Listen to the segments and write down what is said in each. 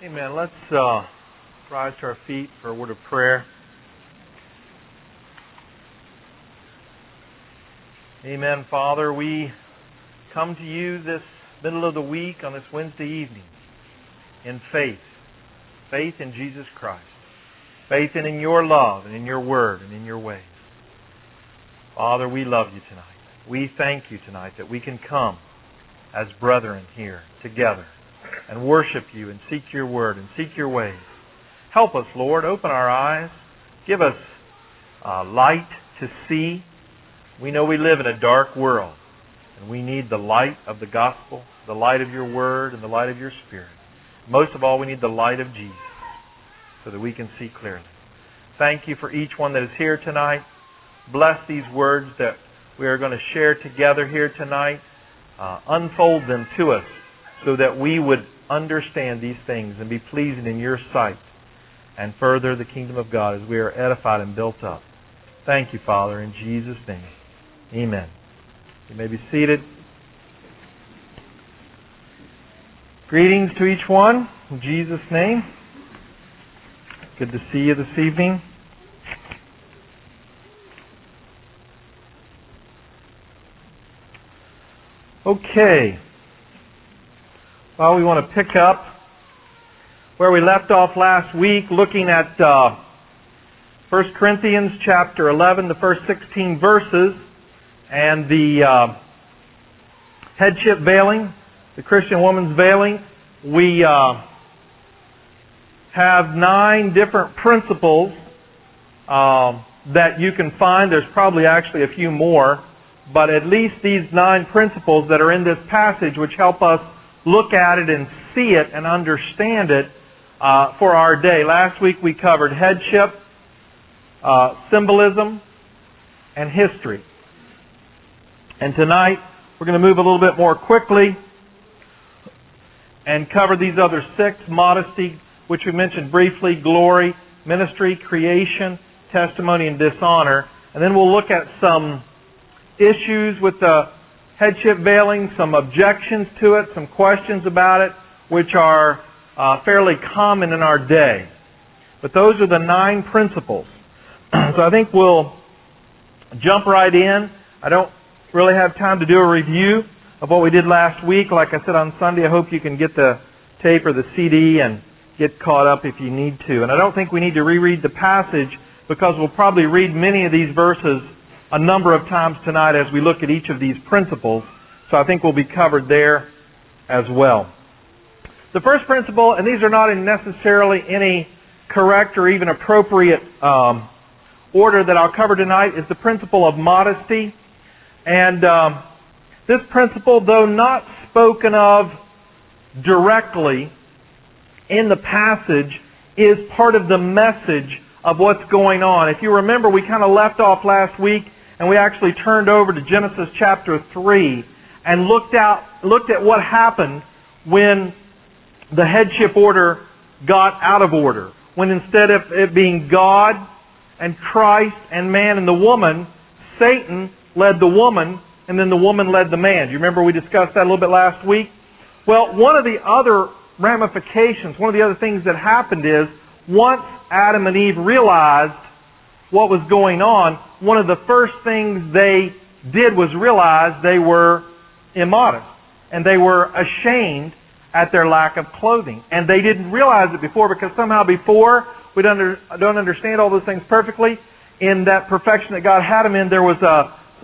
Amen. Let's rise to our feet for a word of prayer. Amen. Father, we come to you this middle of the week on this Wednesday evening in faith. Faith in Jesus Christ. Faith in your love and in your word and in your ways. Father, we love you tonight. We thank you tonight that we can come as brethren here together and worship you and seek your word and seek your ways. Help us, Lord. Open our eyes. Give us light to see. We know we live in a dark world, and we need the light of the gospel, the light of your word, and the light of your spirit. Most of all, we need the light of Jesus so that we can see clearly. Thank you for each one that is here tonight. Bless these words that we are going to share together here tonight. Unfold them to us so that we would understand these things and be pleasing in your sight and further the kingdom of God as we are edified and built up. Thank you, Father, in Jesus' name. Amen. You may be seated. Greetings to each one in Jesus' name. Good to see you this evening. Okay. Well, we want to pick up where we left off last week, looking at 1 Corinthians chapter 11, the first 16 verses, and the headship veiling, the Christian woman's veiling. We have 9 different principles that you can find. There's probably actually a few more, but at least these 9 principles that are in this passage which help us look at it and see it and understand it for our day. Last week we covered headship, symbolism, and history. And tonight we're going to move a little bit more quickly and cover these other 6: modesty, which we mentioned briefly, glory, ministry, creation, testimony, and dishonor. And then we'll look at some issues with the headship veiling, some objections to it, some questions about it, which are fairly common in our day. But those are the 9 principles. So I think we'll jump right in. I don't really have time to do a review of what we did last week. Like I said on Sunday, I hope you can get the tape or the CD and get caught up if you need to. And I don't think we need to reread the passage because we'll probably read many of these verses a number of times tonight as we look at each of these principles. So I think we'll be covered there as well. The first principle, and these are not in necessarily any correct or even appropriate order that I'll cover tonight, is the principle of modesty. And this principle, though not spoken of directly in the passage, is part of the message of what's going on. If you remember, we kind of left off last week and we actually turned over to Genesis chapter 3 and looked at what happened when the headship order got out of order. When instead of it being God and Christ and man and the woman, Satan led the woman and then the woman led the man. Do you remember we discussed that a little bit last week? Well, one of the other ramifications, one of the other things that happened is once Adam and Eve realized what was going on, one of the first things they did was realize they were immodest. And they were ashamed at their lack of clothing. And they didn't realize it before because somehow before, we don't understand all those things perfectly, in that perfection that God had them in, there was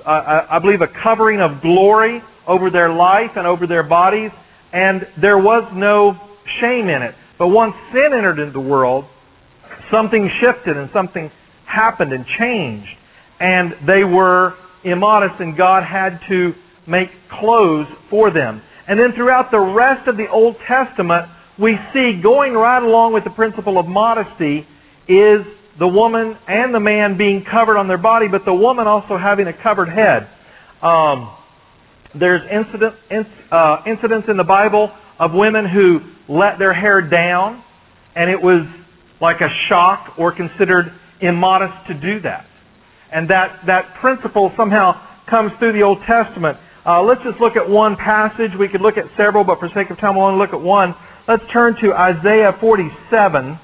I believe, a covering of glory over their life and over their bodies. And there was no shame in it. But once sin entered into the world, something shifted and something happened and changed. And they were immodest and God had to make clothes for them. And then throughout the rest of the Old Testament, we see going right along with the principle of modesty is the woman and the man being covered on their body, but the woman also having a covered head. There's incidents in the Bible of women who let their hair down, and it was like a shock or considered immodest to do that. And that principle somehow comes through the Old Testament. Let's just look at one passage. We could look at several, but for sake of time, we'll only look at one. Let's turn to Isaiah 47.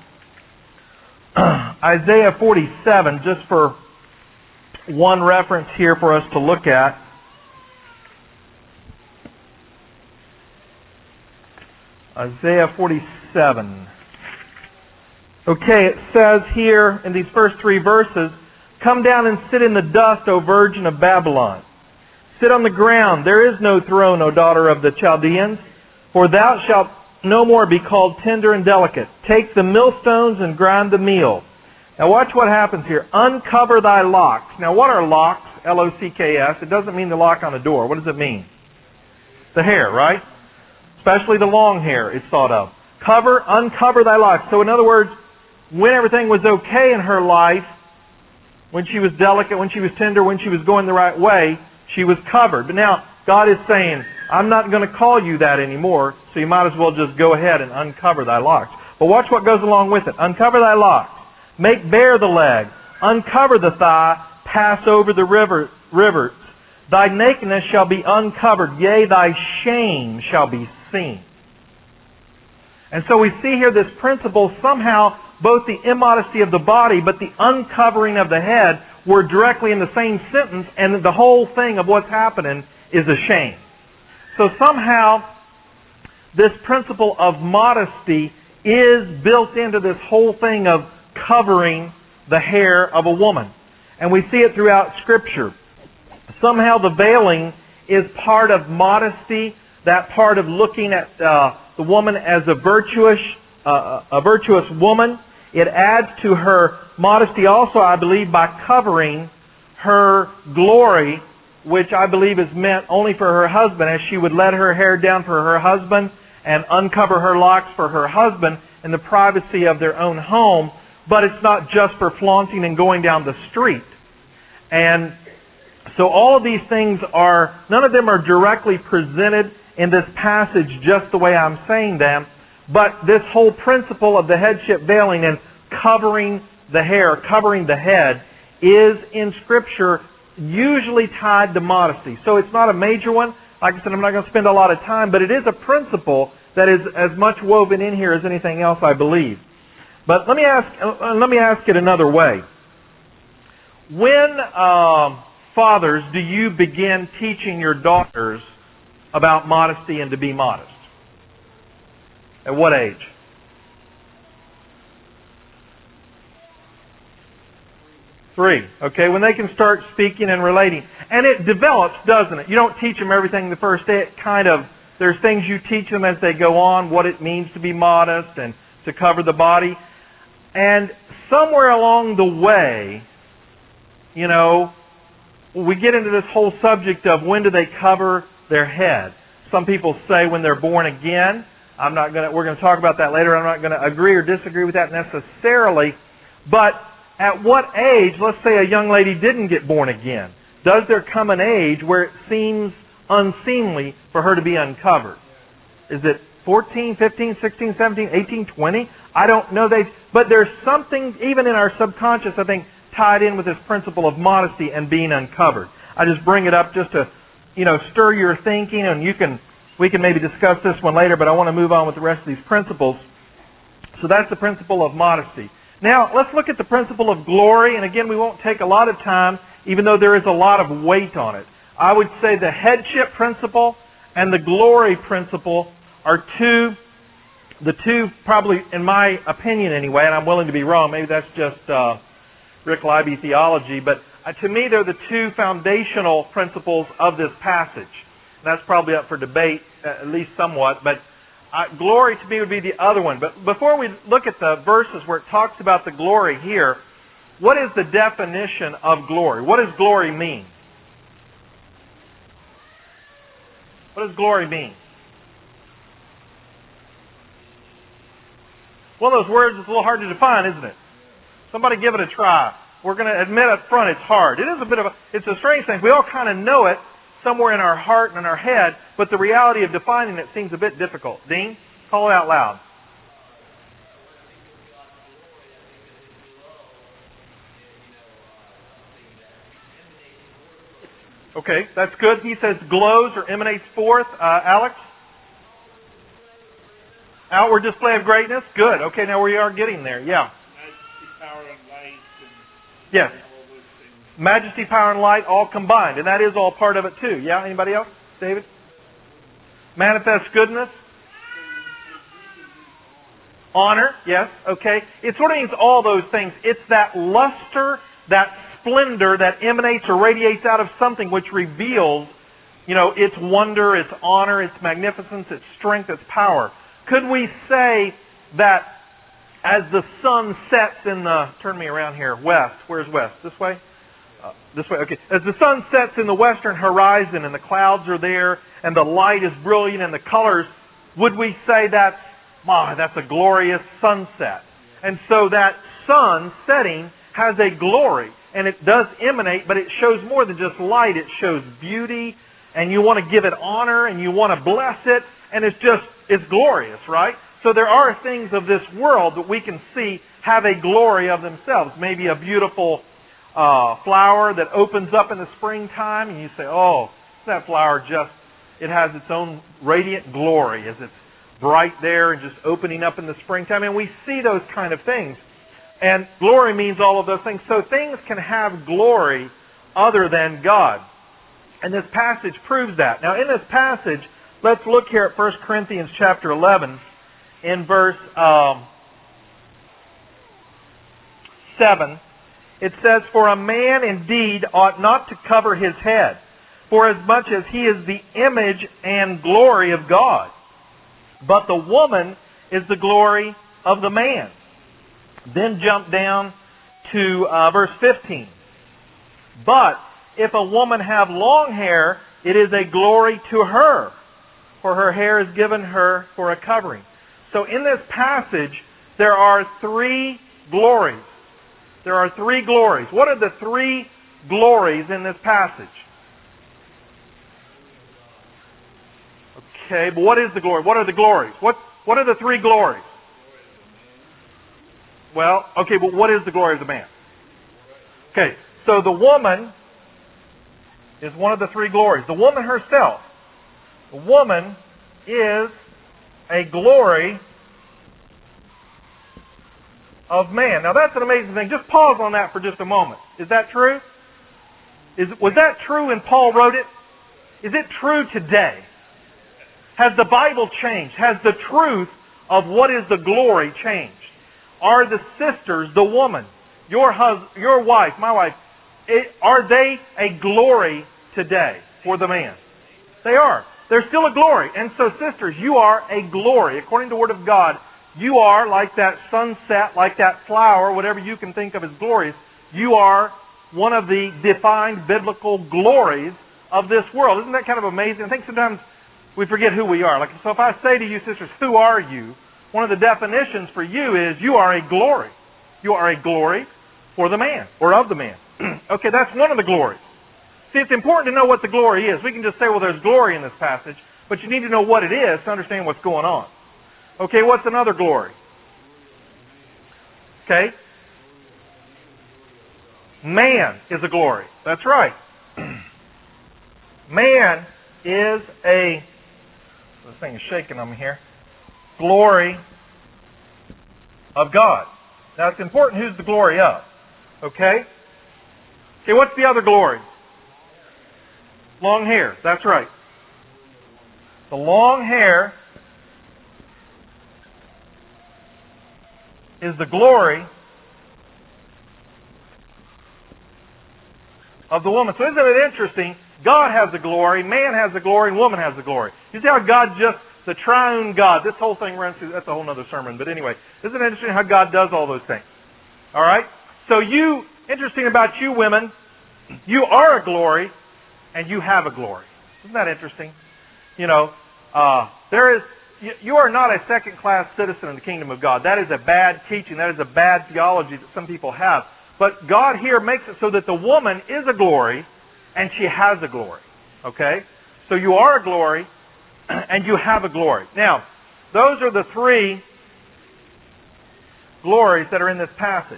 Isaiah 47, just for one reference here for us to look at. Isaiah 47. Okay, it says here in these first three verses, "Come down and sit in the dust, O virgin of Babylon. Sit on the ground. There is no throne, O daughter of the Chaldeans. For thou shalt no more be called tender and delicate. Take the millstones and grind the meal." Now watch what happens here. "Uncover thy locks." Now what are locks? L-O-C-K-S. It doesn't mean the lock on a door. What does it mean? The hair, right? Especially the long hair, it's thought of. Uncover thy locks. So in other words, when everything was okay in her life, when she was delicate, when she was tender, when she was going the right way, she was covered. But now, God is saying, I'm not going to call you that anymore, so you might as well just go ahead and uncover thy locks. But watch what goes along with it. "Uncover thy locks. Make bare the leg. Uncover the thigh. Pass over the rivers. Thy nakedness shall be uncovered. Yea, thy shame shall be seen." And so we see here this principle, somehow both the immodesty of the body but the uncovering of the head were directly in the same sentence, and the whole thing of what's happening is a shame. So somehow this principle of modesty is built into this whole thing of covering the hair of a woman. And we see it throughout Scripture. Somehow the veiling is part of modesty, that part of looking at the woman as a virtuous woman. It adds to her modesty also, I believe, by covering her glory, which I believe is meant only for her husband, as she would let her hair down for her husband and uncover her locks for her husband in the privacy of their own home. But it's not just for flaunting and going down the street. And so all of these things none of them are directly presented in this passage just the way I'm saying them. But this whole principle of the headship veiling and covering the hair, covering the head, is in Scripture usually tied to modesty. So it's not a major one. Like I said, I'm not going to spend a lot of time, but it is a principle that is as much woven in here as anything else, I believe. But let me ask it another way. When, fathers, do you begin teaching your daughters about modesty and to be modest? At what age? 3. Okay, when they can start speaking and relating. And it develops, doesn't it? You don't teach them everything the first day. There's things you teach them as they go on, what it means to be modest and to cover the body. And somewhere along the way, we get into this whole subject of when do they cover their head. Some people say when they're born again. We're going to talk about that later. I'm not going to agree or disagree with that necessarily. But at what age, let's say a young lady didn't get born again, does there come an age where it seems unseemly for her to be uncovered? Is it 14, 15, 16, 17, 18, 20? I don't know. But there's something, even in our subconscious, I think, tied in with this principle of modesty and being uncovered. I just bring it up just to, stir your thinking, and we can maybe discuss this one later, but I want to move on with the rest of these principles. So that's the principle of modesty. Now, let's look at the principle of glory, and again, we won't take a lot of time, even though there is a lot of weight on it. I would say the headship principle and the glory principle are the two probably, in my opinion anyway, and I'm willing to be wrong, maybe that's just Rick Libby theology, but to me they're the two foundational principles of this passage. And that's probably up for debate, at least somewhat, but glory to me would be the other one. But before we look at the verses where it talks about the glory here, what is the definition of glory? What does glory mean? What does glory mean? One of those words is a little hard to define, isn't it? Somebody give it a try. We're going to admit up front it's hard. It's a strange thing. We all kind of know it somewhere in our heart and in our head, but the reality of defining it seems a bit difficult. Dean, call it out loud. Okay, that's good. He says glows or emanates forth. Alex? Outward display of greatness? Good. Okay, now we are getting there. Yeah. Majesty, power, and light. Yes. All those things. Majesty, power, and light all combined. And that is all part of it too. Yeah? Anybody else? David? Manifest goodness? Honor? Yes. Okay. It sort of means all those things. It's that luster, that splendor that emanates or radiates out of something which reveals, its wonder, its honor, its magnificence, its strength, its power. Could we say that as the sun sets in the, turn me around here, west, where's west? This way? This way, okay. As the sun sets in the western horizon and the clouds are there and the light is brilliant and the colors, would we say that's a glorious sunset? And so that sun setting has a glory, and it does emanate, but it shows more than just light. It shows beauty, and you want to give it honor, and you want to bless it, and it's glorious, right? So there are things of this world that we can see have a glory of themselves. Maybe a beautiful flower that opens up in the springtime, and you say, oh, that flower it has its own radiant glory as it's bright there and just opening up in the springtime. And we see those kind of things. And glory means all of those things. So things can have glory other than God. And this passage proves that. Now in this passage, let's look here at 1 Corinthians chapter 11 in verse 7. It says, "For a man indeed ought not to cover his head, for as much as he is the image and glory of God. But the woman is the glory of the man." Then jump down to verse 15. "But if a woman have long hair, it is a glory to her, for her hair is given her for a covering." So in this passage, there are three glories. There are three glories. What are the three glories in this passage? Okay, but what is the glory? What are the glories? What are the three glories? Well, okay, but what is the glory of the man? Okay, so the woman is one of the three glories. The woman herself. The woman is a glory of man. Now that's an amazing thing. Just pause on that for just a moment. Is that true? Was that true when Paul wrote it? Is it true today? Has the Bible changed? Has the truth of what is the glory changed? Are the sisters, the woman, your wife, my wife, are they a glory today for the man? They are. They're still a glory. And so sisters, you are a glory. According to the Word of God, you are like that sunset, like that flower, whatever you can think of as glorious. You are one of the defined biblical glories of this world. Isn't that kind of amazing? I think sometimes we forget who we are. So if I say to you, sisters, who are you? One of the definitions for you is you are a glory. You are a glory for the man, or of the man. Okay, that's one of the glories. See, it's important to know what the glory is. We can just say, well, there's glory in this passage, but you need to know what it is to understand what's going on. Okay, what's another glory? Okay. Man is a glory. That's right. Man is this thing is shaking on me here, glory of God. Now it's important who's the glory of. Okay? Okay, what's the other glory? Long hair. That's right. The long hair is the glory of the woman. So isn't it interesting? God has the glory, man has the glory, and woman has the glory. You see how God the triune God, this whole thing runs through, that's a whole other sermon, but anyway, isn't it interesting how God does all those things? Alright? So interesting about you women, you are a glory, and you have a glory. Isn't that interesting? You are not a second-class citizen in the kingdom of God. That is a bad teaching. That is a bad theology that some people have. But God here makes it so that the woman is a glory, and she has a glory. Okay? So you are a glory, and you have a glory. Now, those are the three glories that are in this passage.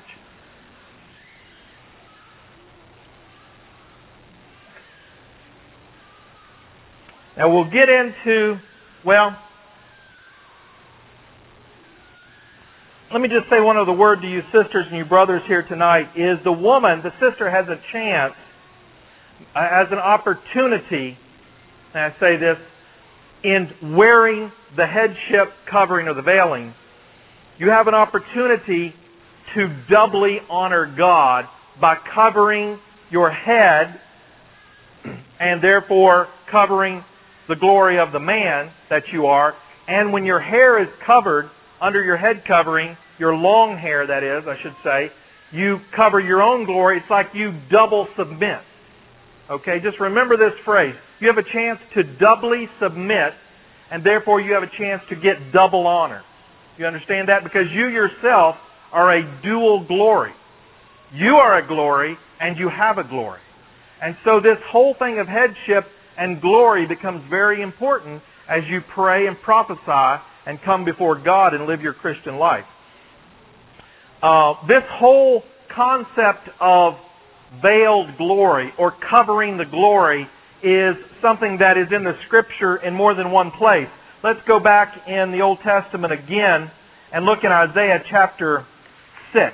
Now we'll get into, let me just say one other word to you sisters and you brothers here tonight, is the sister has a chance, has an opportunity, and I say this, in wearing the headship covering or the veiling, you have an opportunity to doubly honor God by covering your head and therefore covering the glory of the man that you are. And when your hair is covered, under your head covering, your long hair that is, I should say, you cover your own glory. It's like you double submit. Okay, just remember this phrase. You have a chance to doubly submit, and therefore you have a chance to get double honor. You understand that? Because you yourself are a dual glory. You are a glory, and you have a glory. And so this whole thing of headship and glory becomes very important as you pray and prophesy and come before God and live your Christian life. This whole concept of veiled glory or covering the glory is something that is in the Scripture in more than one place. Let's go back in the Old Testament again and look in Isaiah chapter 6.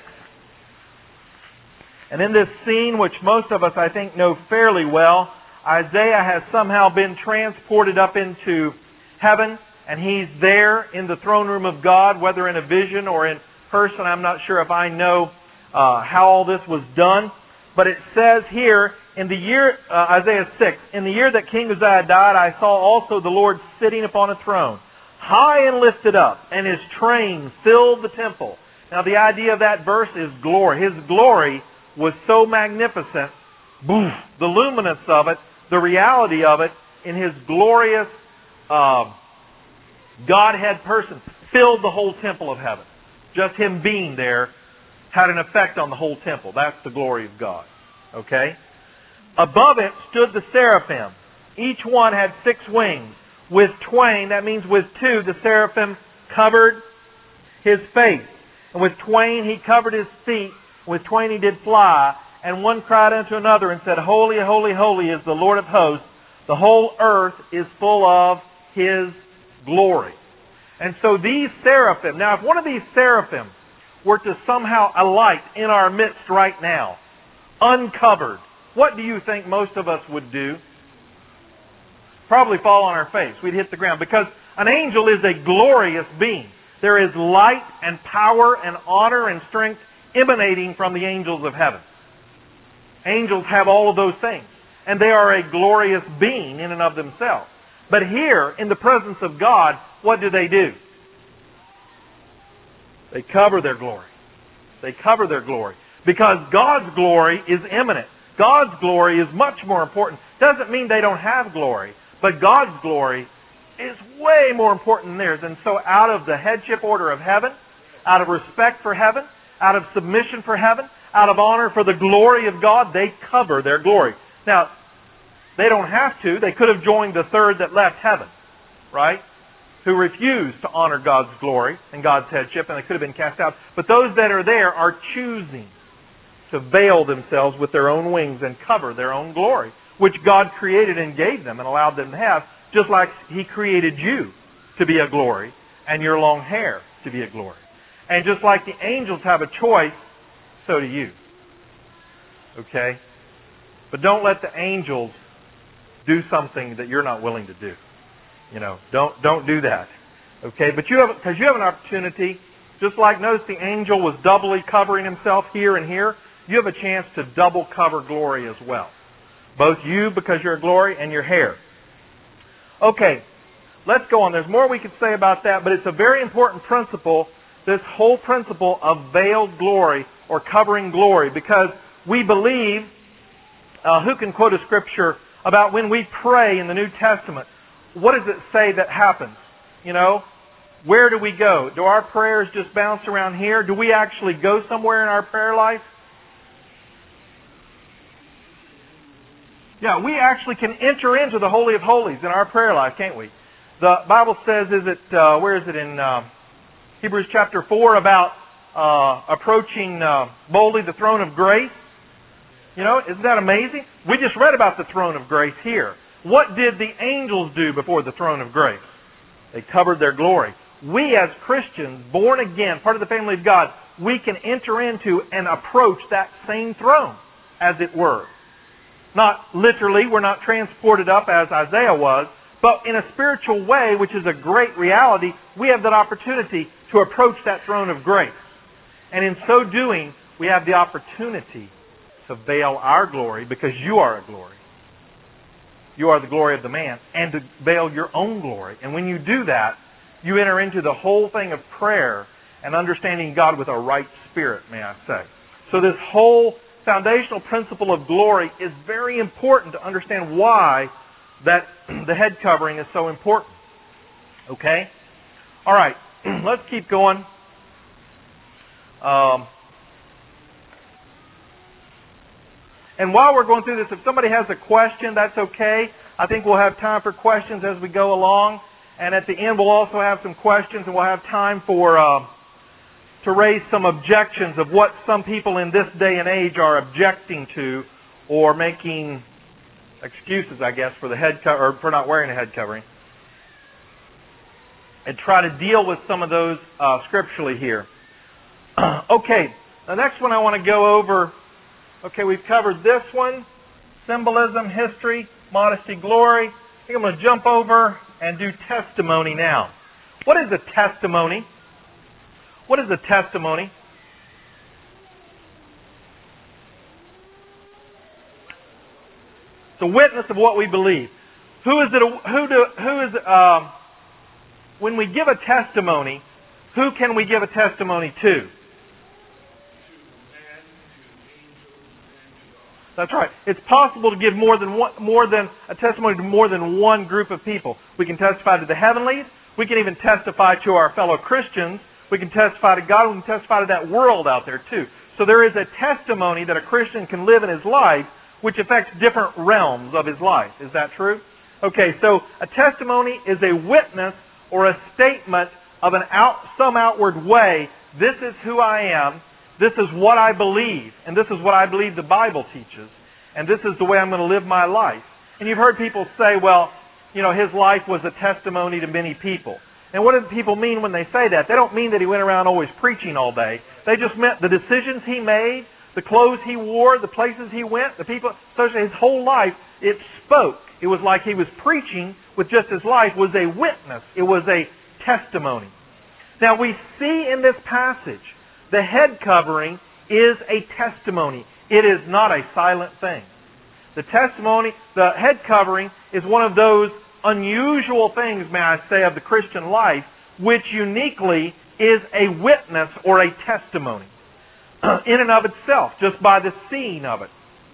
And in this scene, which most of us, I think, know fairly well, Isaiah has somehow been transported up into heaven, and he's there in the throne room of God, whether in a vision or in person. I'm not sure if I know how all this was done. But it says here, in the year, Isaiah 6, in the year that King Uzziah died, I saw also the Lord sitting upon a throne, high and lifted up, and His train filled the temple. Now the idea of that verse is glory. His glory was so magnificent, the luminance of it, the reality of it, in His glorious Godhead person, filled the whole temple of heaven. Just Him being there had an effect on the whole temple. That's the glory of God. Okay? Above it stood the seraphim. Each one had 6 wings. With twain, that means with 2, the seraphim covered His face. And with twain He covered His feet. With twain He did fly. And one cried unto another and said, Holy, holy, holy is the Lord of hosts. The whole earth is full of His glory. And so these seraphim, now if one of these seraphim were to somehow alight in our midst right now, uncovered, what do you think most of us would do? Probably fall on our face. We'd hit the ground. Because an angel is a glorious being. There is light and power and honor and strength emanating from the angels of heaven. Angels have all of those things. And they are a glorious being in and of themselves. But here, in the presence of God, what do? They cover their glory. They cover their glory. Because God's glory is imminent. God's glory is much more important. Doesn't mean they don't have glory. But God's glory is way more important than theirs. And so out of the headship order of heaven, out of respect for heaven, out of submission for heaven, out of honor for the glory of God, they cover their glory. Now, they don't have to. They could have joined the third that left heaven, right? Who refused to honor God's glory and God's headship, and they could have been cast out. But those that are there are choosing to veil themselves with their own wings and cover their own glory, which God created and gave them and allowed them to have, just like He created you to be a glory and your long hair to be a glory. And just like the angels have a choice, so do you. Okay? But don't let the angels do something that you're not willing to do. You know, don't do that. Okay? But because you have an opportunity, just like notice the angel was doubly covering himself here and here, you have a chance to double cover glory as well. Both you, because you're a glory, and your hair. Okay, let's go on. There's more we could say about that, but it's a very important principle, this whole principle of veiled glory or covering glory, because we believe, who can quote a scripture about when we pray in the New Testament, what does it say that happens? You know, where do we go? Do our prayers just bounce around here? Do we actually go somewhere in our prayer life? Yeah, we actually can enter into the Holy of Holies in our prayer life, can't we? The Bible says, where is it in Hebrews chapter 4 about approaching boldly the throne of grace? You know, isn't that amazing? We just read about the throne of grace here. What did the angels do before the throne of grace? They covered their glory. we as Christians, born again, part of the family of God, we can enter into and approach that same throne, as it were. Not literally, we're not transported up as Isaiah was, but in a spiritual way, which is a great reality, we have that opportunity to approach that throne of grace. And in so doing, we have the opportunity to veil our glory, because you are a glory. You are the glory of the man, and to veil your own glory. And when you do that, you enter into the whole thing of prayer and understanding God with a right spirit, may I say. So this whole foundational principle of glory is very important to understand why that the head covering is so important. Okay? All right, let's keep going. And while we're going through this, if somebody has a question, that's okay. I think we'll have time for questions as we go along. And at the end, we'll also have some questions, and we'll have time for to raise some objections of what some people in this day and age are objecting to, or making excuses, I guess, for the head or for not wearing a head covering. And try to deal with some of those scripturally here. Okay, the next one I want to go over. Okay, we've covered this one, symbolism, history, modesty, glory. I think I'm going to jump over and do testimony now. What is a testimony? What is a testimony? It's a witness of what we believe. Who is it? When we give a testimony, who can we give a testimony to? That's right. It's possible to give more than a testimony to more than one group of people. We can testify to the heavenlies. We can even testify to our fellow Christians. We can testify to God. We can testify to that world out there too. So there is a testimony that a Christian can live in his life which affects different realms of his life. Is that true? Okay, so a testimony is a witness or a statement of some outward way. This is who I am. This is what I believe. And this is what I believe the Bible teaches. And this is the way I'm going to live my life. And you've heard people say, well, his life was a testimony to many people. And what do people mean when they say that? They don't mean that he went around always preaching all day. They just meant the decisions he made, the clothes he wore, the places he went, the people, especially his whole life, it spoke. It was like he was preaching with just his life, was a witness. It was a testimony. Now we see in this passage, the head covering is a testimony. It is not a silent thing. The testimony, the head covering, is one of those unusual things, may I say, of the Christian life, which uniquely is a witness or a testimony in and of itself, just by the seeing of it.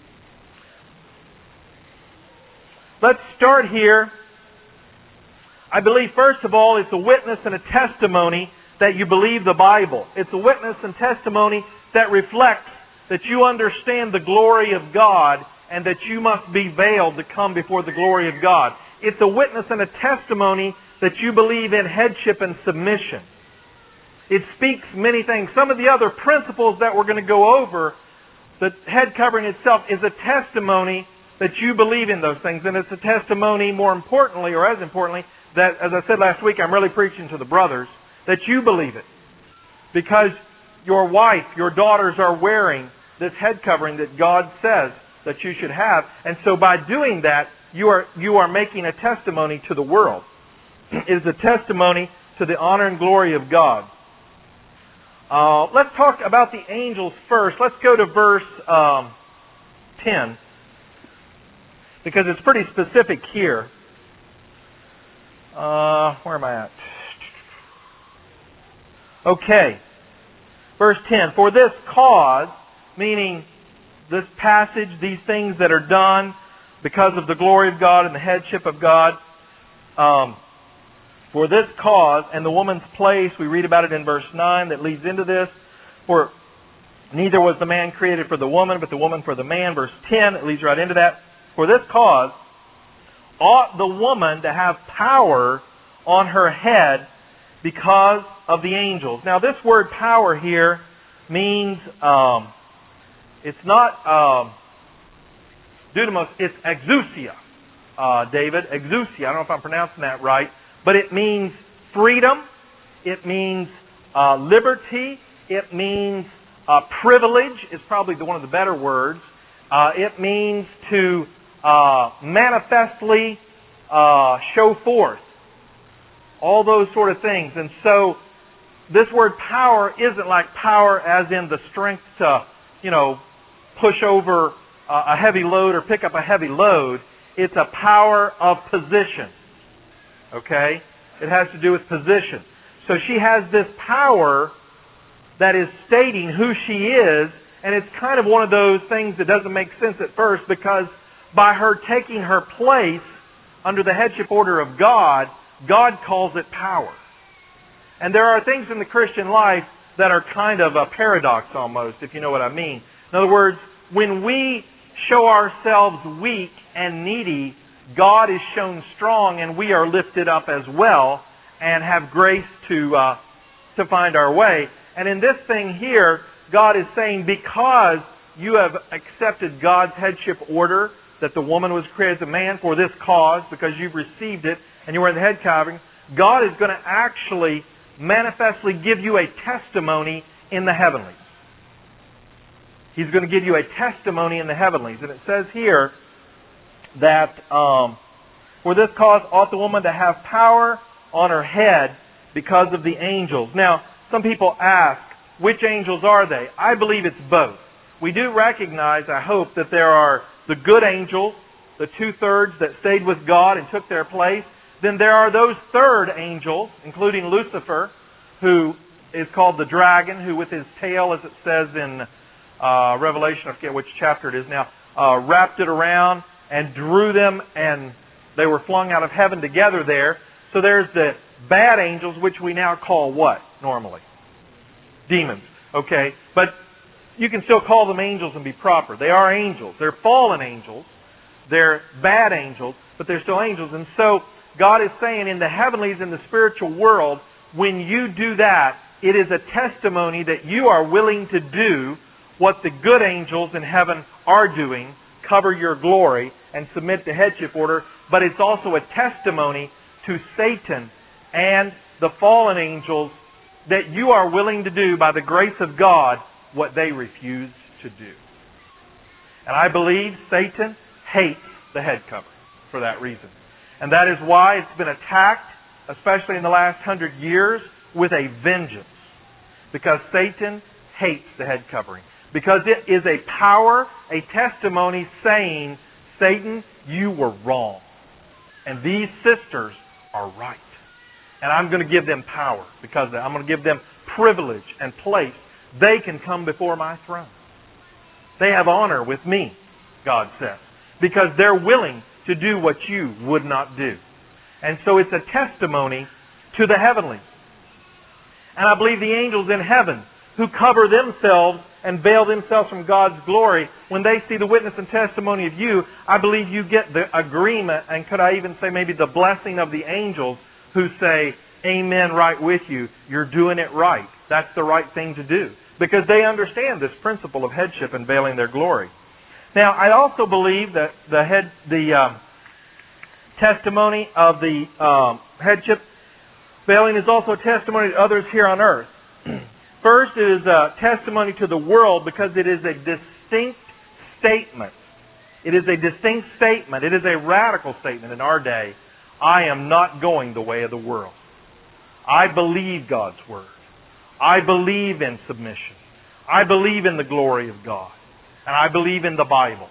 Let's start here. I believe, first of all, it's a witness and a testimony that you believe the Bible. It's a witness and testimony that reflects that you understand the glory of God and that you must be veiled to come before the glory of God. It's a witness and a testimony that you believe in headship and submission. It speaks many things. Some of the other principles that we're going to go over, the head covering itself is a testimony that you believe in those things. And it's a testimony, more importantly, or as importantly, that, as I said last week, I'm really preaching to the brothers, that you believe it. Because your wife, your daughters are wearing this head covering that God says that you should have. And so by doing that, you are making a testimony to the world. It is a testimony to the honor and glory of God. Let's talk about the angels first. Let's go to verse 10. Because it's pretty specific here. Where am I at? Okay. Verse 10. For this cause, meaning this passage, these things that are done because of the glory of God and the headship of God, for this cause and the woman's place, we read about it in verse 9 that leads into this. For neither was the man created for the woman, but the woman for the man. Verse 10, it leads right into that. For this cause ought the woman to have power on her head because of the angels. Now this word power here means, it's not dunamis, it's exousia, David. Exousia, I don't know if I'm pronouncing that right. But it means freedom. It means liberty. It means privilege is probably one of the better words. It means to manifestly show forth. All those sort of things. And so this word power isn't like power as in the strength to, push over a heavy load or pick up a heavy load. It's a power of position. Okay? It has to do with position. So she has this power that is stating who she is, and it's kind of one of those things that doesn't make sense at first, because by her taking her place under the headship order of God, God calls it power. And there are things in the Christian life that are kind of a paradox almost, if you know what I mean. In other words, when we show ourselves weak and needy, God is shown strong and we are lifted up as well and have grace to find our way. And in this thing here, God is saying, because you have accepted God's headship order, that the woman was created as a man for this cause, because you've received it and you were in the head covering, God is going to actually manifestly give you a testimony in the heavenlies. He's going to give you a testimony in the heavenlies. And it says here that for this cause ought the woman to have power on her head because of the angels. Now, some people ask, which angels are they? I believe it's both. We do recognize, I hope, that there are the good angels, the 2/3 that stayed with God and took their place. Then there are those third angels, including Lucifer, who is called the dragon, who with his tail, as it says in Revelation, I forget which chapter it is now, wrapped it around and drew them, and they were flung out of heaven together there. So there's the bad angels, which we now call what, normally? Demons. Okay, but you can still call them angels and be proper. They are angels. They're fallen angels. They're bad angels, but they're still angels. And so God is saying in the heavenlies, in the spiritual world, when you do that, it is a testimony that you are willing to do what the good angels in heaven are doing, cover your glory and submit to headship order, but it's also a testimony to Satan and the fallen angels that you are willing to do by the grace of God what they refuse to do. And I believe Satan hates the head covering for that reason. And that is why it's been attacked, especially in the last 100 years, with a vengeance. Because Satan hates the head covering. Because it is a power, a testimony saying, Satan, you were wrong. And these sisters are right. And I'm going to give them power because of that. I'm going to give them privilege and place. They can come before my throne. They have honor with me, God says. Because they're willing to do what you would not do. And so it's a testimony to the heavenlies. And I believe the angels in heaven who cover themselves and veil themselves from God's glory, when they see the witness and testimony of you, I believe you get the agreement, and could I even say maybe the blessing of the angels who say, amen, right with you. You're doing it right. That's the right thing to do. Because they understand this principle of headship and veiling their glory. Now, I also believe that the testimony of the headship veiling is also a testimony to others here on earth. First, it is a testimony to the world because it is a distinct statement. It is a distinct statement. It is a radical statement in our day. I am not going the way of the world. I believe God's Word. I believe in submission. I believe in the glory of God. And I believe in the Bible.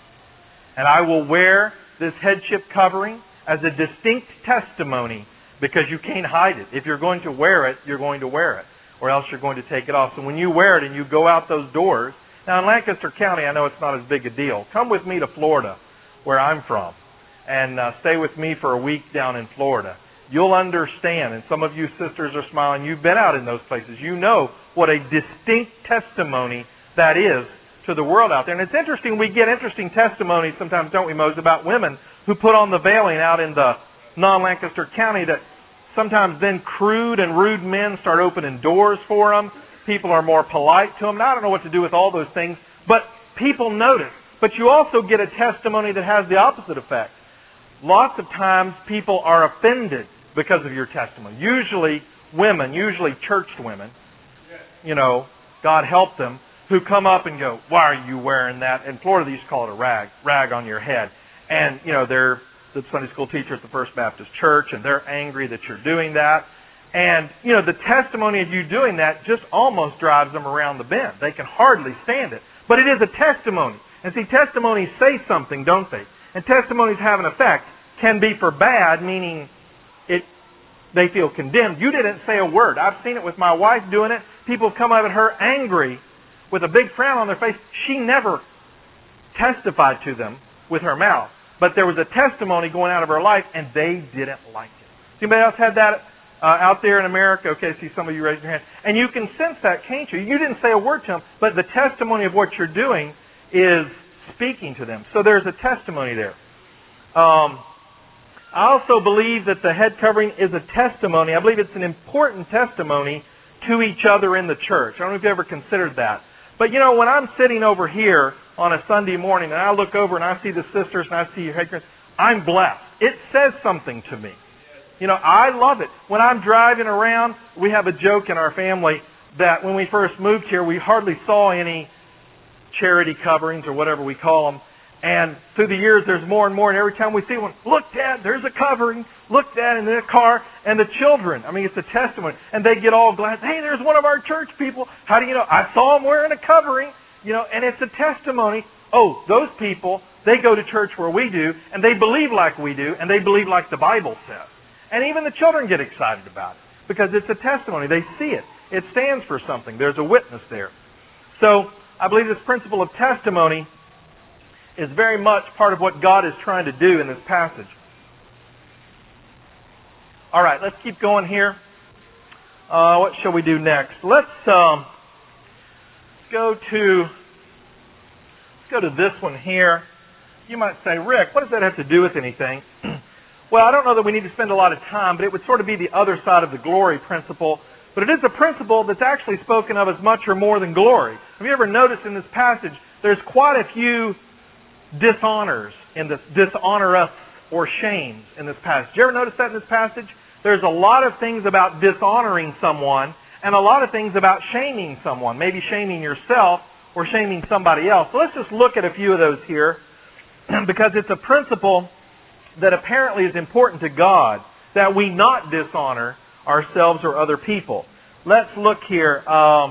And I will wear this headship covering as a distinct testimony because you can't hide it. If you're going to wear it, you're going to wear it. Or else you're going to take it off. So when you wear it and you go out those doors, now in Lancaster County, I know it's not as big a deal. Come with me to Florida, where I'm from, and stay with me for a week down in Florida. You'll understand, and some of you sisters are smiling, you've been out in those places. You know what a distinct testimony that is to the world out there. And it's interesting, we get interesting testimonies sometimes, don't we, Moses, about women who put on the veiling out in the non-Lancaster County that sometimes then crude and rude men start opening doors for them. People are more polite to them. Now, I don't know what to do with all those things, but people notice. But you also get a testimony that has the opposite effect. Lots of times people are offended because of your testimony. Usually women, usually churched women, you know, God help them, who come up and go, why are you wearing that? In Florida, they used to call it a rag on your head. And, you know, they're the Sunday school teacher at the First Baptist Church, and they're angry that you're doing that. And, you know, the testimony of you doing that just almost drives them around the bend. They can hardly stand it. But it is a testimony. And see, testimonies say something, don't they? And testimonies have an effect. Can be for bad, meaning they feel condemned. You didn't say a word. I've seen it with my wife doing it. People have come up at her angry with a big frown on their face. She never testified to them with her mouth. But there was a testimony going out of her life, and they didn't like it. Anybody else had that out there in America? Okay, I see some of you raising your hand. And you can sense that, can't you? You didn't say a word to them, but the testimony of what you're doing is speaking to them. So there's a testimony there. I also believe that the head covering is a testimony. I believe it's an important testimony to each other in the church. I don't know if you ever considered that. But you know, when I'm sitting over here on a Sunday morning and I look over and I see the sisters and I see your head covering, I'm blessed. It says something to me. You know, I love it. When I'm driving around, we have a joke in our family that when we first moved here, we hardly saw any charity coverings or whatever we call them. And through the years, there's more and more. And every time we see one, look, Dad, there's a covering. Look, Dad, in the car. And the children, I mean, it's a testimony. And they get all glad. Hey, there's one of our church people. How do you know? I saw him wearing a covering. You know, and it's a testimony. Oh, those people, they go to church where we do. And they believe like we do. And they believe like the Bible says. And even the children get excited about it. Because it's a testimony. They see it. It stands for something. There's a witness there. So, I believe this principle of testimony is very much part of what God is trying to do in this passage. All right, let's keep going here. What shall we do next? Let's go to this one here. You might say, Rick, what does that have to do with anything? Well, I don't know that we need to spend a lot of time, but it would sort of be the other side of the glory principle. But it is a principle that's actually spoken of as much or more than glory. Have you ever noticed in this passage, there's quite a few dishonors in this, dishonoreth or shames in this passage. Did you ever notice that in this passage? There's a lot of things about dishonoring someone and a lot of things about shaming someone. Maybe shaming yourself or shaming somebody else. So let's just look at a few of those here because it's a principle that apparently is important to God, that we not dishonor ourselves or other people. Let's look here.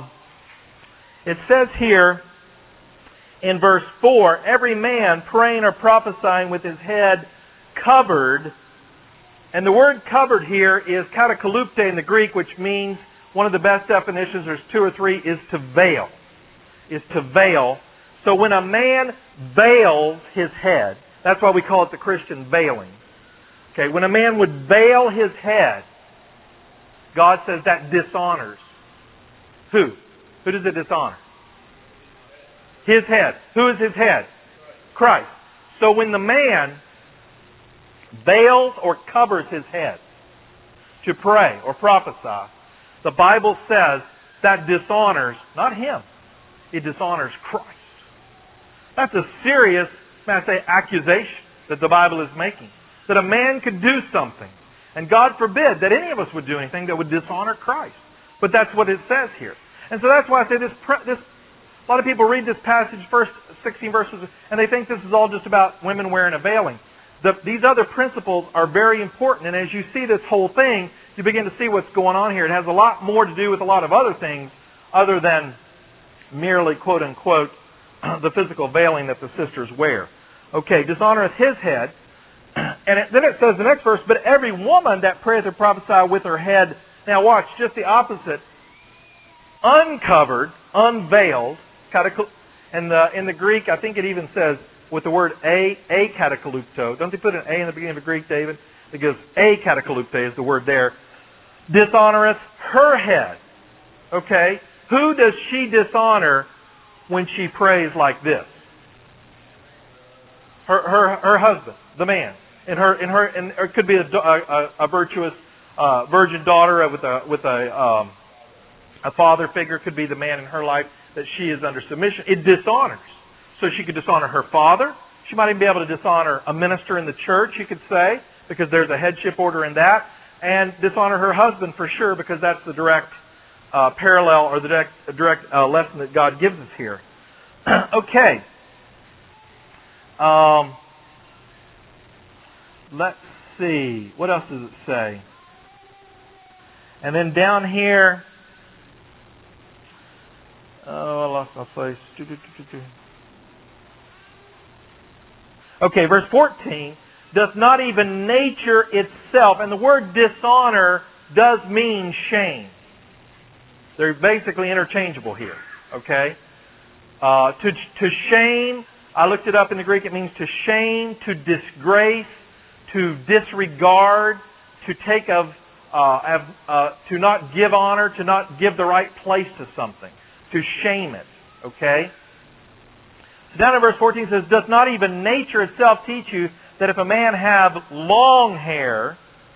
It says here in verse 4, every man praying or prophesying with his head covered. And the word covered here is katakalupte in the Greek, which means, one of the best definitions, there's two or three, is to veil. Is to veil. So when a man veils his head, that's why we call it the Christian veiling. Okay, when a man would veil his head, God says that dishonors. Who? Who does it dishonor? His head. Who is his head? Christ. So when the man veils or covers his head to pray or prophesy, the Bible says that dishonors not him. It dishonors Christ. That's a serious, may I say, accusation that the Bible is making. That a man could do something. And God forbid that any of us would do anything that would dishonor Christ. But that's what it says here. And so that's why I say this. A lot of people read this passage, first 16 verses, and they think this is all just about women wearing a veiling. These other principles are very important. And as you see this whole thing, you begin to see what's going on here. It has a lot more to do with a lot of other things other than merely, quote unquote, the physical veiling that the sisters wear. Okay, dishonoreth his head. And then it says the next verse, but every woman that prayeth or prophesieth with her head, now watch, just the opposite, uncovered, unveiled, and in the Greek, I think it even says, with the word a katakalupto. Don't they put an A in the beginning of the Greek, David? Because a katakalupte is the word there. Dishonoreth her head. Okay? Who does she dishonor when she prays like this? Her husband, the man. And it could be a virtuous virgin daughter with a father figure. It could be the man in her life that she is under submission. It dishonors. So she could dishonor her father. She might even be able to dishonor a minister in the church, you could say, because there's a headship order in that. and dishonor her husband for sure, because that's the direct parallel or the direct lesson that God gives us here. Okay. Let's see. What else does it say? And then down here, I lost my place. Okay, verse 14, doth not even nature itself, and the word dishonor does mean shame. They're basically interchangeable here, okay? To shame, I looked it up in the Greek, it means to shame, to disgrace, to disregard, to take of, to not give honor, to not give the right place to something, to shame it, okay? So down in verse 14 it says, doth not even nature itself teach you that if a man have long hair,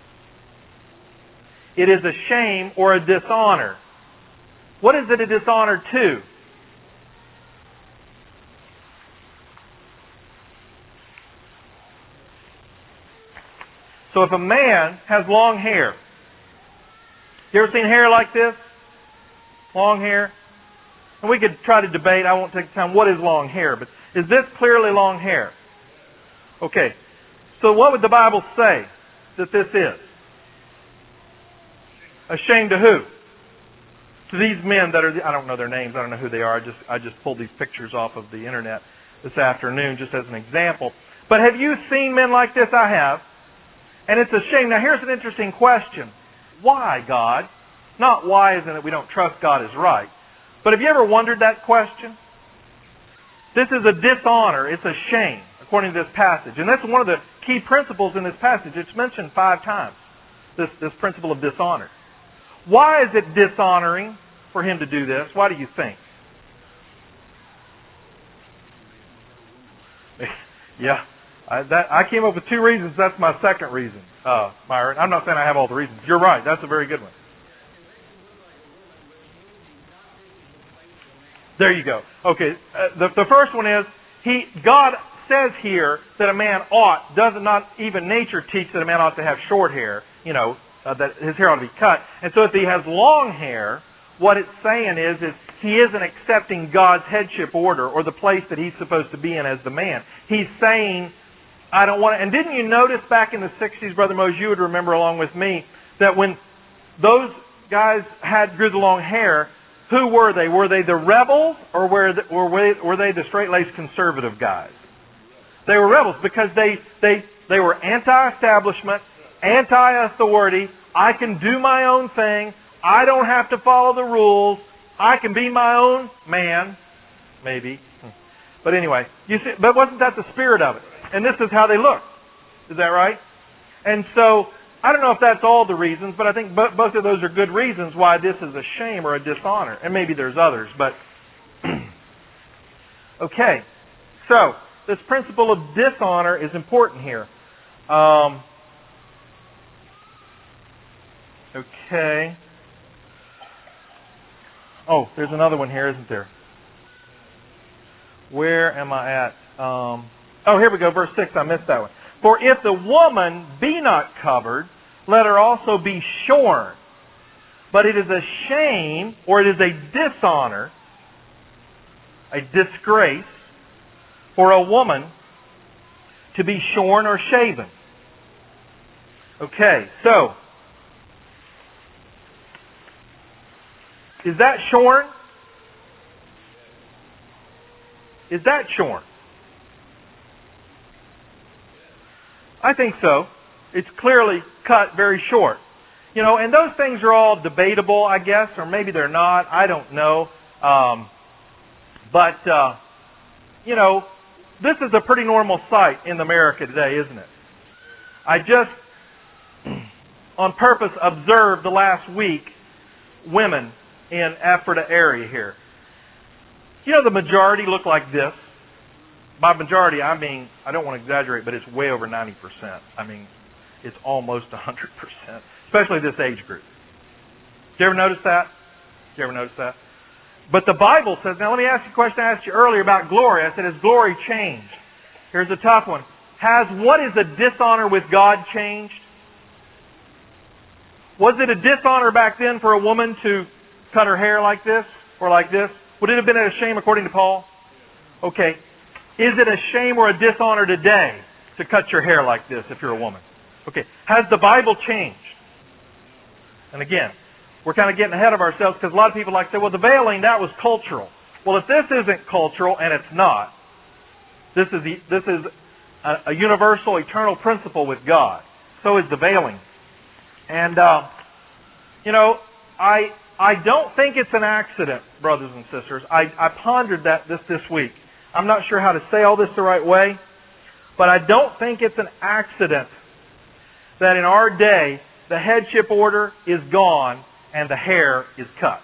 it is a shame or a dishonor? What is it a dishonor to? So if a man has long hair, you ever seen hair like this? Long hair? And we could try to debate, I won't take the time, what is long hair, but is this clearly long hair? Okay. So what would the Bible say that this is? A shame to who? To these men that are, I don't know their names, I don't know who they are, I just pulled these pictures off of the internet this afternoon just as an example. But have you seen men like this? I have. And it's a shame. Now here's an interesting question. Why, God? Not why isn't it we don't trust God is right. But have you ever wondered that question? This is a dishonor. It's a shame, according to this passage. And that's one of the key principles in this passage. It's mentioned 5 times, this principle of dishonor. Why is it dishonoring for him to do this? Why do you think? Yeah. I came up with 2 reasons. That's my second reason, Myron. I'm not saying I have all the reasons. You're right. That's a very good one. There you go. Okay. The first one is, God says here that a man ought, does not even nature teach that a man ought to have short hair, that his hair ought to be cut. And so if he has long hair, what it's saying is he isn't accepting God's headship order or the place that he's supposed to be in as the man. He's saying, I don't want to. And didn't you notice back in the 60s, Brother Mose, you would remember along with me, that when those guys grew the long hair, who were they? Were they the rebels or were they the straight-laced conservative guys? They were rebels because they were anti-establishment, anti-authority. I can do my own thing. I don't have to follow the rules. I can be my own man. Maybe. But anyway, you see, but wasn't that the spirit of it? And this is how they look. Is that right? And so, I don't know if that's all the reasons, but I think both of those are good reasons why this is a shame or a dishonor. And maybe there's others, but... Okay. So, this principle of dishonor is important here. Okay. Oh, there's another one here, isn't there? Where am I at? Oh, here we go, verse 6. I missed that one. For if the woman be not covered, let her also be shorn. But it is a shame, or it is a dishonor, a disgrace, for a woman to be shorn or shaven. Okay, so, is that shorn? Is that shorn? I think so. It's clearly cut very short. And those things are all debatable, I guess, or maybe they're not. I don't know. But this is a pretty normal sight in America today, isn't it? I just, on purpose, observed the last week women in Ephrata area here. The majority look like this. By majority, I mean, I don't want to exaggerate, but it's way over 90%. I mean, it's almost 100%, especially this age group. Did you ever notice that? Did you ever notice that? But the Bible says, now let me ask you a question I asked you earlier about glory. I said, has glory changed? Here's a tough one. Has what is a dishonor with God changed? Was it a dishonor back then for a woman to cut her hair like this or like this? Would it have been a shame according to Paul? Okay. Is it a shame or a dishonor today to cut your hair like this if you're a woman? Okay. Has the Bible changed? And again, we're kind of getting ahead of ourselves because a lot of people like to say, well, the veiling, that was cultural. Well, if this isn't cultural, and it's not, this is a universal, eternal principle with God. So is the veiling. And, I don't think it's an accident, brothers and sisters. I pondered that this week. I'm not sure how to say all this the right way, but I don't think it's an accident that in our day, the headship order is gone and the hair is cut.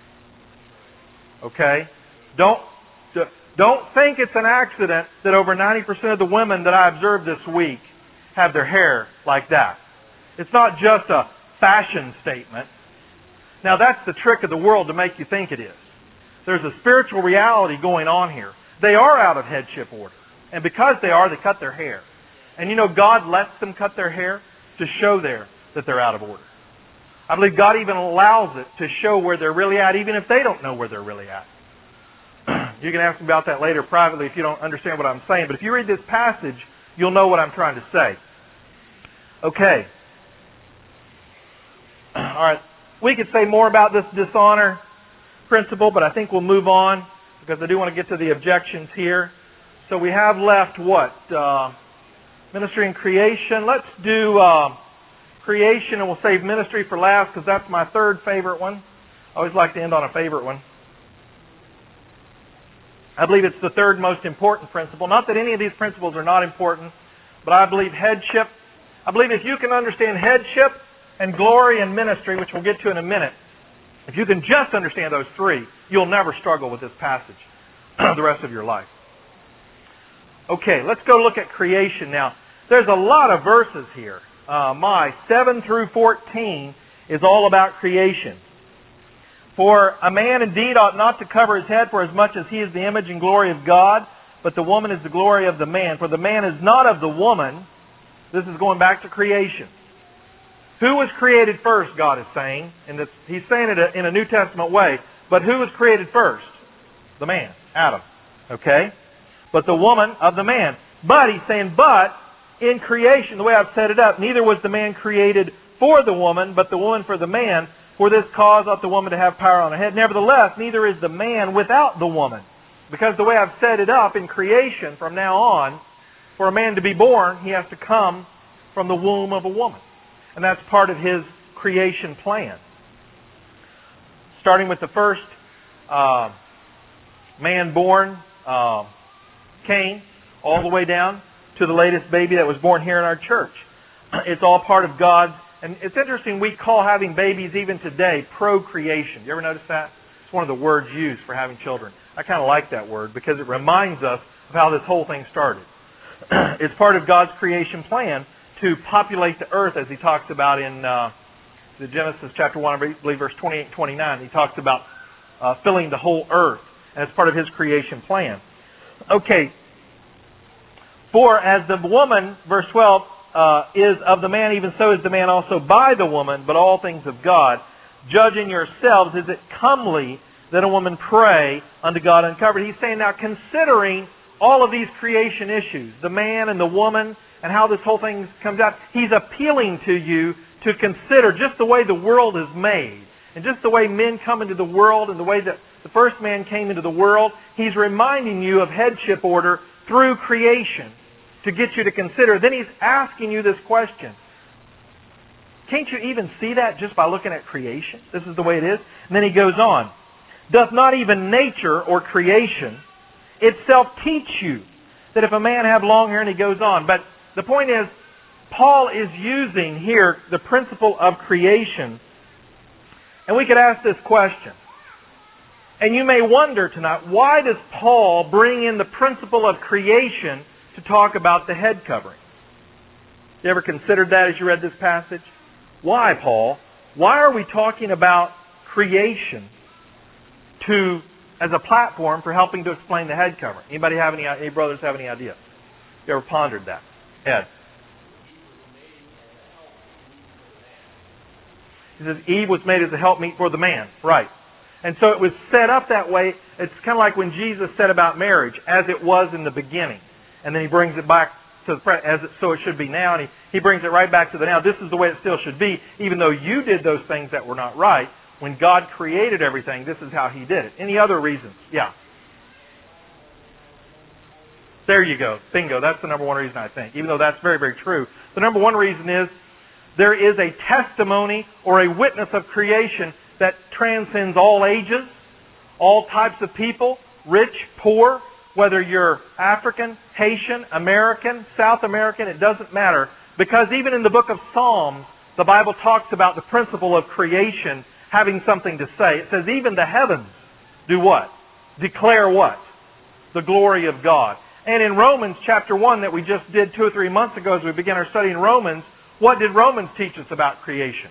Okay? Don't think it's an accident that over 90% of the women that I observed this week have their hair like that. It's not just a fashion statement. Now that's the trick of the world to make you think it is. There's a spiritual reality going on here. They are out of headship order. And because they cut their hair. And God lets them cut their hair to show that they're out of order. I believe God even allows it to show where they're really at, even if they don't know where they're really at. You can ask me about that later privately if you don't understand what I'm saying. But if you read this passage, you'll know what I'm trying to say. Okay. All right. We could say more about this dishonor principle, but I think we'll move on because I do want to get to the objections here. So we have left what? Ministry and creation. Let's do creation, and we'll save ministry for last because that's my third favorite one. I always like to end on a favorite one. I believe it's the third most important principle. Not that any of these principles are not important, but I believe headship. I believe if you can understand headship and glory and ministry, which we'll get to in a minute, if you can just understand those three, you'll never struggle with this passage the rest of your life. Okay, let's go look at creation now. There's a lot of verses here. 7 through 14 is all about creation. For a man indeed ought not to cover his head, for as much as he is the image and glory of God, but the woman is the glory of the man. For the man is not of the woman. This is going back to creation. Who was created first, God is saying. And He's saying it in a New Testament way. But who was created first? The man, Adam. Okay? But the woman of the man. But, He's saying, but in creation, the way I've set it up, neither was the man created for the woman, but the woman for the man. For this cause ought the woman to have power on her head. Nevertheless, neither is the man without the woman. Because the way I've set it up in creation from now on, for a man to be born, he has to come from the womb of a woman. And that's part of His creation plan. Starting with the first man born, Cain, all the way down to the latest baby that was born here in our church. It's all part of God's. And it's interesting, we call having babies even today procreation. You ever notice that? It's one of the words used for having children. I kind of like that word because it reminds us of how this whole thing started. It's part of God's creation plan to populate the earth, as He talks about in the Genesis chapter 1, I believe verse 28 and 29. He talks about filling the whole earth, and it's part of His creation plan. Okay. For as the woman, verse 12, is of the man, even so is the man also by the woman, but all things of God. Judging yourselves, is it comely that a woman pray unto God uncovered? He's saying now, considering all of these creation issues, the man and the woman, and how this whole thing comes out, He's appealing to you to consider just the way the world is made, and just the way men come into the world, and the way that the first man came into the world. He's reminding you of headship order through creation to get you to consider. Then He's asking you this question. Can't you even see that just by looking at creation? This is the way it is. And then He goes on. Doth not even nature or creation itself teach you that if a man have long hair, and he goes on. But the point is, Paul is using here the principle of creation. And we could ask this question. And you may wonder tonight, why does Paul bring in the principle of creation to talk about the head covering? You ever considered that as you read this passage? Why, Paul? Why are we talking about creation as a platform for helping to explain the head covering? Any brothers have any ideas? You ever pondered that? Ed? He says Eve was made as a helpmeet for the man. Right. And so it was set up that way. It's kind of like when Jesus said about marriage, as it was in the beginning. And then He brings it back to the present, so it should be now. And he brings it right back to the now. This is the way it still should be, even though you did those things that were not right. When God created everything, this is how He did it. Any other reasons? Yeah. There you go. Bingo. That's the number one reason, I think. Even though that's very, very true. The number one reason is there is a testimony or a witness of creation that transcends all ages, all types of people, rich, poor, whether you're African, Haitian, American, South American, it doesn't matter. Because even in the book of Psalms, the Bible talks about the principle of creation having something to say. It says even the heavens do what? Declare what? The glory of God. And in Romans chapter 1 that we just did 2 or 3 months ago as we began our study in Romans, what did Romans teach us about creation?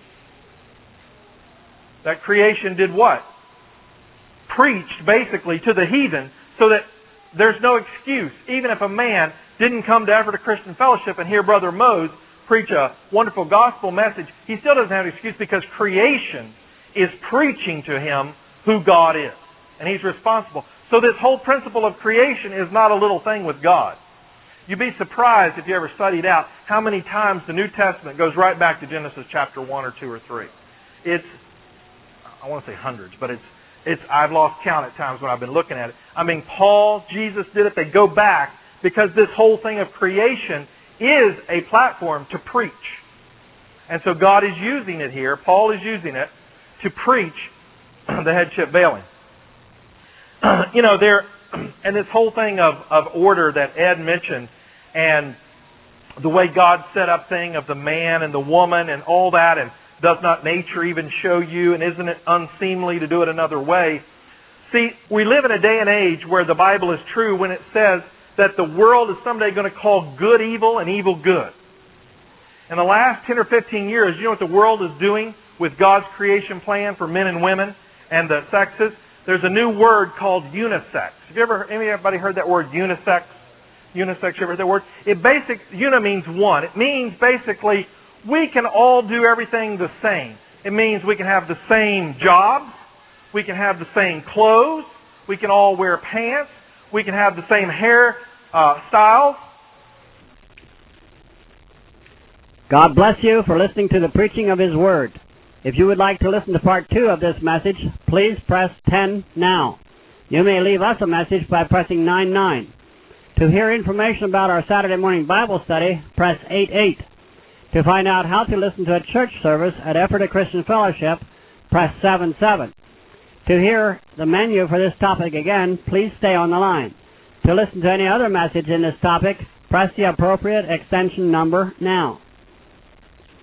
That creation did what? Preached basically to the heathen so that there's no excuse. Even if a man didn't come to Ephrata Christian Fellowship and hear Brother Mose preach a wonderful gospel message, he still doesn't have an excuse because creation is preaching to him who God is. And He's responsible. So this whole principle of creation is not a little thing with God. You'd be surprised if you ever studied out how many times the New Testament goes right back to Genesis chapter 1 or 2 or 3. It's, I want to say hundreds, but I've lost count at times when I've been looking at it. I mean, Paul, Jesus did it. They go back because this whole thing of creation is a platform to preach. And so God is using it here. Paul is using it to preach the headship veiling. You know, and this whole thing of order that Ed mentioned, and the way God set up thing of the man and the woman and all that, and does not nature even show you, and isn't it unseemly to do it another way? See, we live in a day and age where the Bible is true when it says that the world is someday going to call good evil and evil good. In the last 10 or 15 years, you know what the world is doing with God's creation plan for men and women and the sexes? There's a new word called unisex. Have anybody heard that word unisex? Unisex, you ever heard that word? Uni means one. It means basically we can all do everything the same. It means we can have the same jobs, we can have the same clothes, we can all wear pants, we can have the same hair styles. God bless you for listening to the preaching of His Word. If you would like to listen to part 2 of this message, please press 10 now. You may leave us a message by pressing 9-9. To hear information about our Saturday morning Bible study, press 8-8. To find out how to listen to a church service at Ephrata Christian Fellowship, press 7-7. To hear the menu for this topic again, please stay on the line. To listen to any other message in this topic, press the appropriate extension number now.